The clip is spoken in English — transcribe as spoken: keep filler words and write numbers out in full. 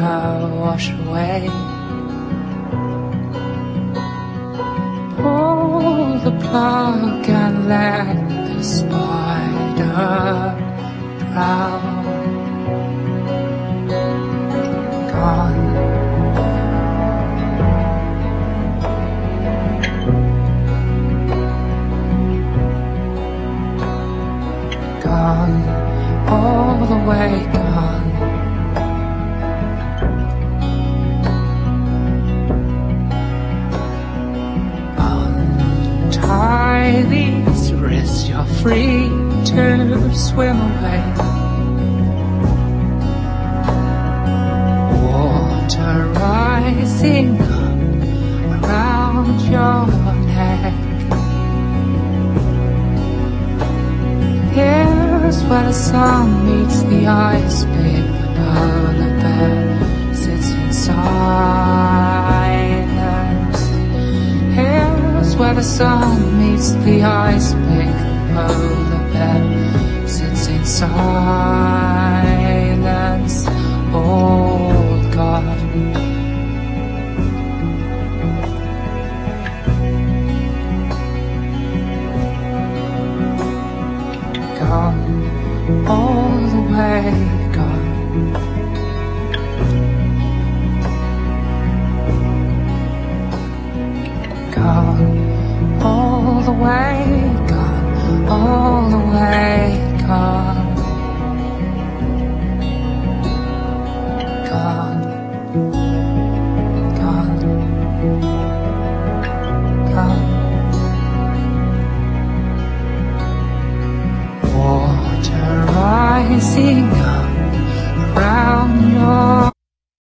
wash away. Pull the plug and let the spider drown. Gone. Gone, all the way gone. Untie these wrists, you're free to swim away. Water rising up around your neck. Here's where the sun meets the ice, big the polar bear sits in silence. Here's where the sun meets the ice, big the polar bear sits in silence. Oh God. Gone, all the way gone. Gone, all the way gone, all the way gone. Gone.